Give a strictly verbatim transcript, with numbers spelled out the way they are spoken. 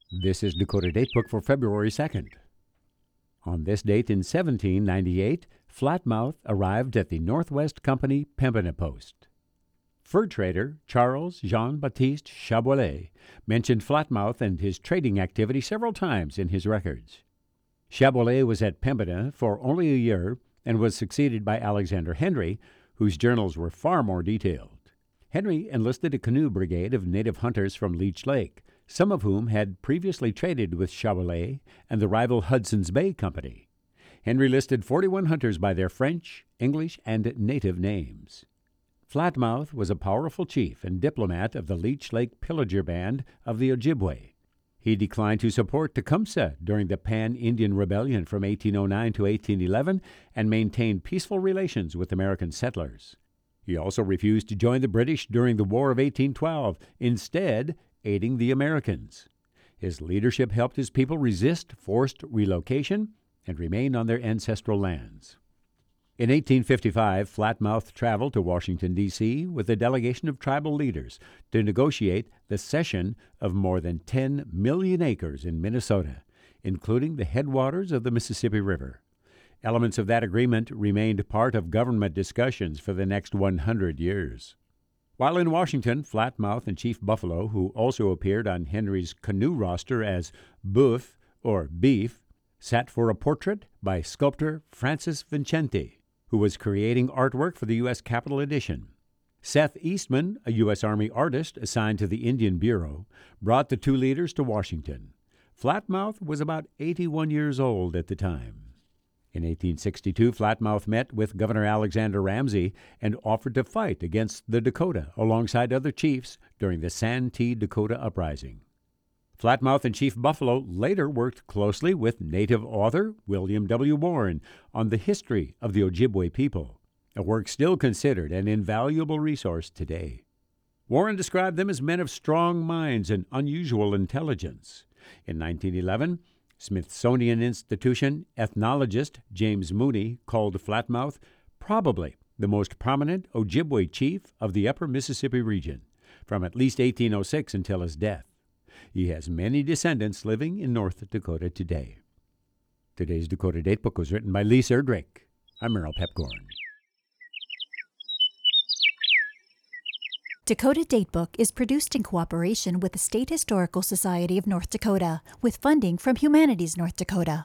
This is Dakota Datebook for February second. On this date in seventeen ninety-eight, Flatmouth arrived at the Northwest Company Pembina Post. Fur trader Charles Jean-Baptiste Chaboilez mentioned Flatmouth and his trading activity several times in his records. Chaboilez was at Pembina for only a year and was succeeded by Alexander Henry, whose journals were far more detailed. Henry enlisted a canoe brigade of native hunters from Leech Lake, some of whom had previously traded with Chaboilez and the rival Hudson's Bay Company. Henry listed forty-one hunters by their French, English, and native names. Flatmouth was a powerful chief and diplomat of the Leech Lake Pillager Band of the Ojibwe. He declined to support Tecumseh during the Pan-Indian Rebellion from eighteen oh nine to eighteen eleven and maintained peaceful relations with American settlers. He also refused to join the British during the War of eighteen twelve, instead aiding the Americans. His leadership helped his people resist forced relocation and remain on their ancestral lands. In eighteen fifty-five, Flatmouth traveled to Washington, D C with a delegation of tribal leaders to negotiate the cession of more than ten million acres in Minnesota, including the headwaters of the Mississippi River. Elements of that agreement remained part of government discussions for the next one hundred years. While in Washington, Flatmouth and Chief Buffalo, who also appeared on Henry's canoe roster as Boeuf or Beef, sat for a portrait by sculptor Francis Vincenti, who was creating artwork for the U S Capitol edition. Seth Eastman, a U S Army artist assigned to the Indian Bureau, brought the two leaders to Washington. Flatmouth was about eighty-one years old at the time. In eighteen sixty-two, Flatmouth met with Governor Alexander Ramsey and offered to fight against the Dakota alongside other chiefs during the Santee Dakota Uprising. Flatmouth and Chief Buffalo later worked closely with native author William W. Warren on the history of the Ojibwe people, a work still considered an invaluable resource today. Warren described them as men of strong minds and unusual intelligence. In nineteen eleven, Smithsonian Institution ethnologist James Mooney called Flatmouth probably the most prominent Ojibwe chief of the upper Mississippi region, from at least eighteen oh six until his death. He has many descendants living in North Dakota today. Today's Dakota Datebook was written by Lisa Erdrich. I'm Merrill Pepcorn. Dakota Datebook is produced in cooperation with the State Historical Society of North Dakota, with funding from Humanities North Dakota.